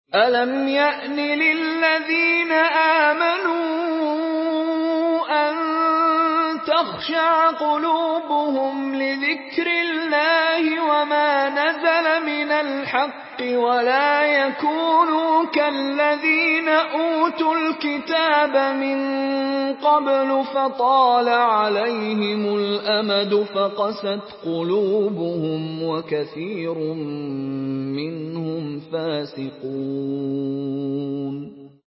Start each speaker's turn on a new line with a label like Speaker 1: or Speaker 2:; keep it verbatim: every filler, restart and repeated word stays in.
Speaker 1: أَلَمْ يَأْنِ لِلَّذِينَ آمَنُوا أَن تَخْشَعَ قُلُوبُهُمْ لِذِكْرِ اللَّهِ وَمَا نَزَلَ مِنَ الْحَقِّ وَلَا يَكُونُوا كَالَّذِينَ أُوتُوا الْكِتَابَ مِن قَبْلُ فَطَالَ عَلَيْهِمُ الْأَمَدُ فَقَسَتْ قُلُوبُهُمْ وَكَثِيرٌ مِّنْهُمْ فَاسِقُونَ